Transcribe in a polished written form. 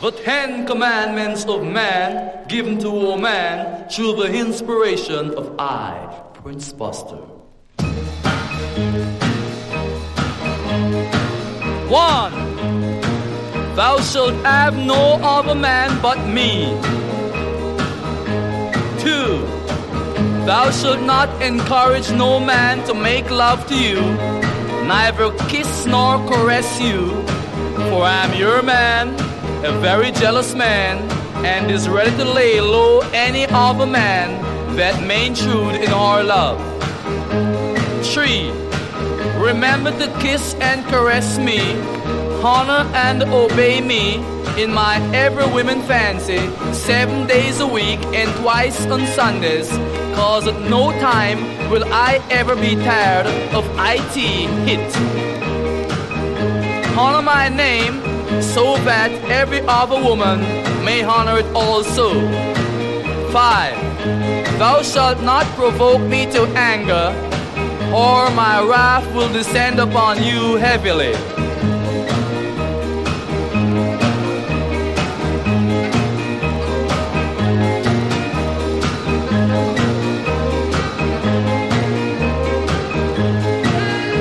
The 10 Commandments of man, given to all man through the inspiration of I, Prince Buster. 1. Thou shalt have no other man but me. 2. Thou shalt not encourage no man to make love to you, neither kiss nor caress you, for I am your man, a very jealous man, and is ready to lay low any other man that may intrude in our love. 3. Remember to kiss and caress me, honor and obey me in my every woman fancy, 7 days a week and twice on Sundays, cause at no time will I ever be tired of IT hit. Honor my name so that every other woman may honor it also. 5. Thou shalt not provoke me to anger, or my wrath will descend upon you heavily.